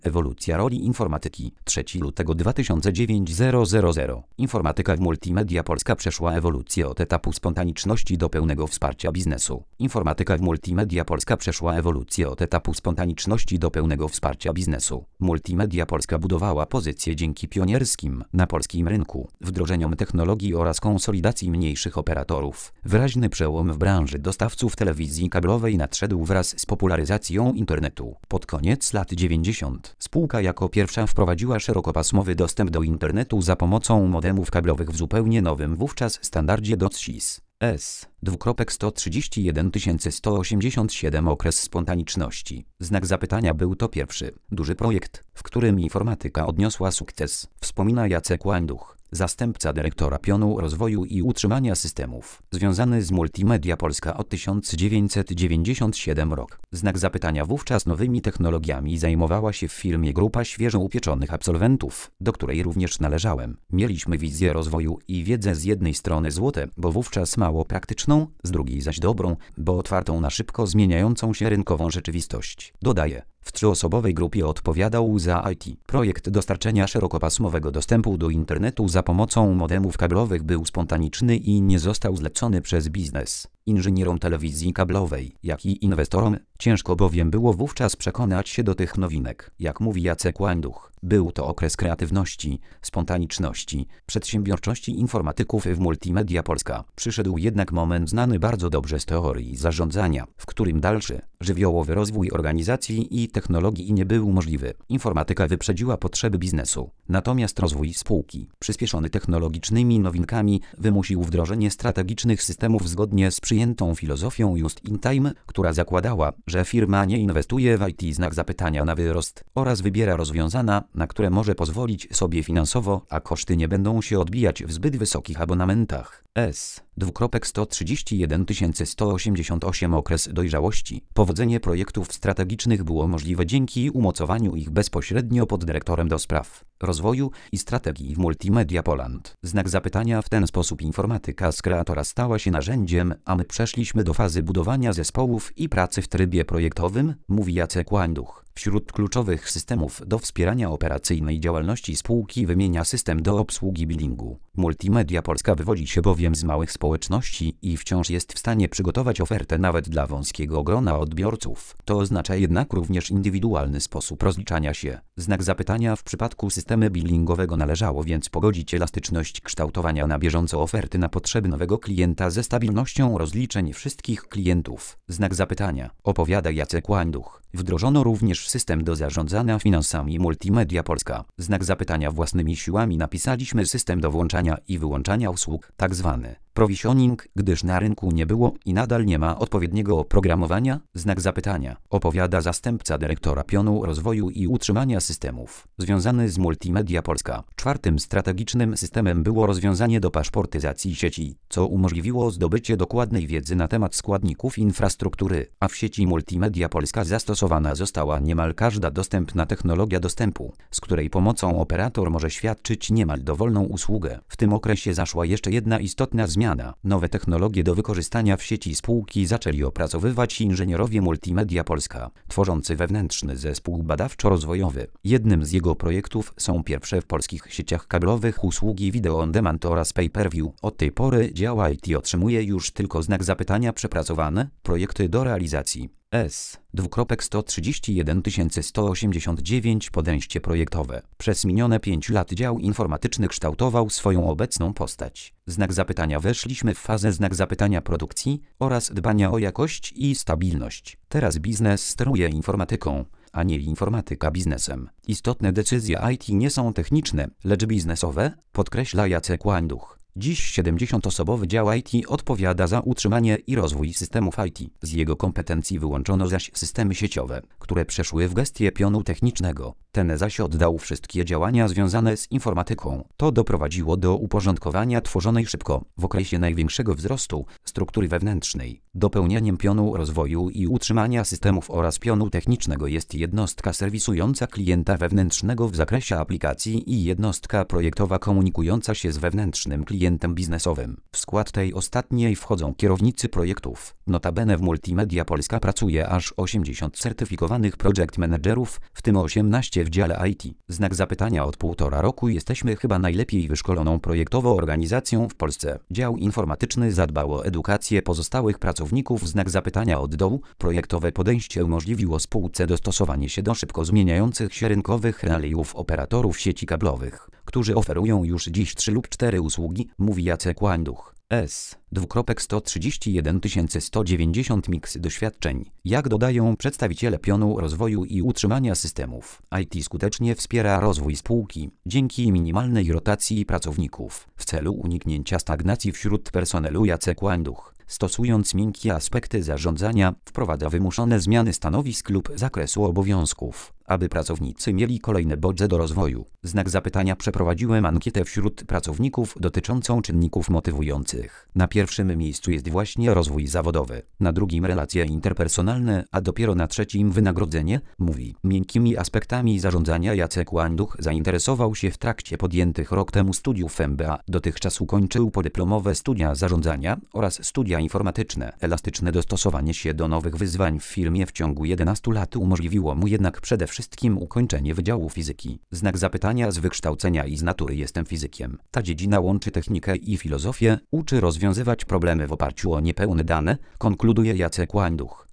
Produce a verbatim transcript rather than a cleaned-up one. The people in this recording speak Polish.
Ewolucja roli informatyki. trzeciego lutego dwa tysiące dziewiątego. Informatyka w Multimedia Polska przeszła ewolucję od etapu spontaniczności do pełnego wsparcia biznesu. Informatyka w Multimedia Polska przeszła ewolucję od etapu spontaniczności do pełnego wsparcia biznesu. Multimedia Polska budowała pozycję dzięki pionierskim na polskim rynku wdrożeniom technologii oraz konsolidacji mniejszych operatorów. Wyraźny przełom w branży dostawców telewizji kablowej nadszedł wraz z popularyzacją internetu. Pod koniec lat dziewięćdziesiątych spółka jako pierwsza wprowadziła szerokopasmowy dostęp do internetu za pomocą modemów kablowych w zupełnie nowym wówczas standardzie D O C S I S. S. sto trzydzieści jeden tysięcy sto osiemdziesiąt siedem Okres spontaniczności. Znak zapytania był to pierwszy duży projekt, w którym informatyka odniosła sukces, wspomina Jacek Łańduch, zastępca dyrektora pionu rozwoju i utrzymania systemów, związany z Multimedia Polska od tysiąc dziewięćset dziewięćdziesiątego siódmego rok. Znak zapytania wówczas nowymi technologiami zajmowała się w firmie grupa świeżo upieczonych absolwentów, do której również należałem. Mieliśmy wizję rozwoju i wiedzę z jednej strony złote, bo wówczas mało praktyczną, z drugiej zaś dobrą, bo otwartą na szybko zmieniającą się rynkową rzeczywistość. Dodaje. W trzyosobowej grupie odpowiadał za I T. Projekt dostarczenia szerokopasmowego dostępu do internetu za pomocą modemów kablowych był spontaniczny i nie został zlecony przez biznes, inżynierom telewizji kablowej, jak i inwestorom. Ciężko bowiem było wówczas przekonać się do tych nowinek. Jak mówi Jacek Łańduch, był to okres kreatywności, spontaniczności, przedsiębiorczości informatyków w Multimedia Polska. Przyszedł jednak moment znany bardzo dobrze z teorii zarządzania, w którym dalszy, żywiołowy rozwój organizacji i technologii nie był możliwy. Informatyka wyprzedziła potrzeby biznesu. Natomiast rozwój spółki, przyspieszony technologicznymi nowinkami, wymusił wdrożenie strategicznych systemów zgodnie z przyjętą filozofią Just in Time, która zakładała, że firma nie inwestuje w I T znak zapytania na wyrost oraz wybiera rozwiązania, na które może pozwolić sobie finansowo, a koszty nie będą się odbijać w zbyt wysokich abonamentach. S. sto trzydzieści jeden tysięcy sto osiemdziesiąt osiem Okres dojrzałości. Powodzenie projektów strategicznych było możliwe dzięki umocowaniu ich bezpośrednio pod dyrektorem do spraw rozwoju i strategii w Multimedia Poland. Znak zapytania w ten sposób informatyka z kreatora stała się narzędziem, a my przeszliśmy do fazy budowania zespołów i pracy w trybie projektowym, mówi Jacek Łańduch. Wśród kluczowych systemów do wspierania operacyjnej działalności spółki wymienia system do obsługi billingu. Multimedia Polska wywodzi się bowiem z małych społeczności i wciąż jest w stanie przygotować ofertę nawet dla wąskiego grona odbiorców. To oznacza jednak również indywidualny sposób rozliczania się. Znak zapytania w przypadku systemu billingowego należało więc pogodzić elastyczność kształtowania na bieżąco oferty na potrzeby nowego klienta ze stabilnością rozliczeń wszystkich klientów. Znak zapytania, opowiada Jacek Łańduch. Wdrożono również system do zarządzania finansami Multimedia Polska. Znak zapytania własnymi siłami napisaliśmy system do włączania i wyłączania usług, tak zwany provisioning, gdyż na rynku nie było i nadal nie ma odpowiedniego oprogramowania. Znak zapytania, opowiada zastępca dyrektora pionu rozwoju i utrzymania systemów, związany z Multimedia Polska. Czwartym strategicznym systemem było rozwiązanie do paszportyzacji sieci, co umożliwiło zdobycie dokładnej wiedzy na temat składników infrastruktury, a w sieci Multimedia Polska zastosowana została niemal każda dostępna technologia dostępu, z której pomocą operator może świadczyć niemal dowolną usługę. W tym okresie zaszła jeszcze jedna istotna zmiana. Nowe technologie do wykorzystania w sieci spółki zaczęli opracowywać inżynierowie Multimedia Polska, tworzący wewnętrzny zespół badawczo-rozwojowy. Jednym z jego projektów są pierwsze w polskich sieciach kablowych usługi Video on Demand oraz Pay-per-view. Od tej pory dział I T otrzymuje już tylko znak zapytania przepracowane projekty do realizacji. S. sto trzydzieści jeden tysięcy sto osiemdziesiąt dziewięć Podejście projektowe. Przez minione pięć lat dział informatyczny kształtował swoją obecną postać. Znak zapytania weszliśmy w fazę znak zapytania produkcji oraz dbania o jakość i stabilność. Teraz biznes steruje informatyką, a nie informatyka biznesem. Istotne decyzje I T nie są techniczne, lecz biznesowe, podkreśla Jacek Łańduch. Dziś siedemdziesięcioosobowy dział I T odpowiada za utrzymanie i rozwój systemów I T. Z jego kompetencji wyłączono zaś systemy sieciowe, które przeszły w gestię pionu technicznego. Ten zaś oddał wszystkie działania związane z informatyką. To doprowadziło do uporządkowania tworzonej szybko, w okresie największego wzrostu, struktury wewnętrznej. Dopełnieniem pionu rozwoju i utrzymania systemów oraz pionu technicznego jest jednostka serwisująca klienta wewnętrznego w zakresie aplikacji i jednostka projektowa komunikująca się z wewnętrznym klientem biznesowym. W skład tej ostatniej wchodzą kierownicy projektów. Notabene w Multimedia Polska pracuje aż osiemdziesiąt certyfikowanych project managerów, w tym osiemnaście w dziale I T? Znak zapytania. Od półtora roku jesteśmy chyba najlepiej wyszkoloną projektowo organizacją w Polsce. Dział informatyczny zadbał o edukację pozostałych pracowników. Znak zapytania od dołu. Projektowe podejście umożliwiło spółce dostosowanie się do szybko zmieniających się rynkowych realiów operatorów sieci kablowych, którzy oferują już dziś trzy lub cztery usługi, mówi Jacek Łańduch. S. sto trzydzieści jeden tysięcy sto dziewięćdziesiąt miks doświadczeń. Jak dodają przedstawiciele pionu rozwoju i utrzymania systemów, I T skutecznie wspiera rozwój spółki dzięki minimalnej rotacji pracowników. W celu uniknięcia stagnacji wśród personelu Jacek Łańduch, stosując miękkie aspekty zarządzania, wprowadza wymuszone zmiany stanowisk lub zakresu obowiązków, aby pracownicy mieli kolejne bodźce do rozwoju. Znak zapytania. Przeprowadziłem ankietę wśród pracowników dotyczącą czynników motywujących. Na pierwszym miejscu jest właśnie rozwój zawodowy, na drugim relacje interpersonalne, a dopiero na trzecim wynagrodzenie, mówi. Miękkimi aspektami zarządzania Jacek Łańduch zainteresował się w trakcie podjętych rok temu studiów M B A. Dotychczas ukończył podyplomowe studia zarządzania oraz studia informatyczne. Elastyczne dostosowanie się do nowych wyzwań w firmie w ciągu jedenastu lat umożliwiło mu jednak przede wszystkim ukończenie Wydziału Fizyki. Znak zapytania. Z wykształcenia i z natury jestem fizykiem. Ta dziedzina łączy technikę i filozofię, uczy rozwiązywać problemy w oparciu o niepełne dane, konkluduje Jacek Łańduch.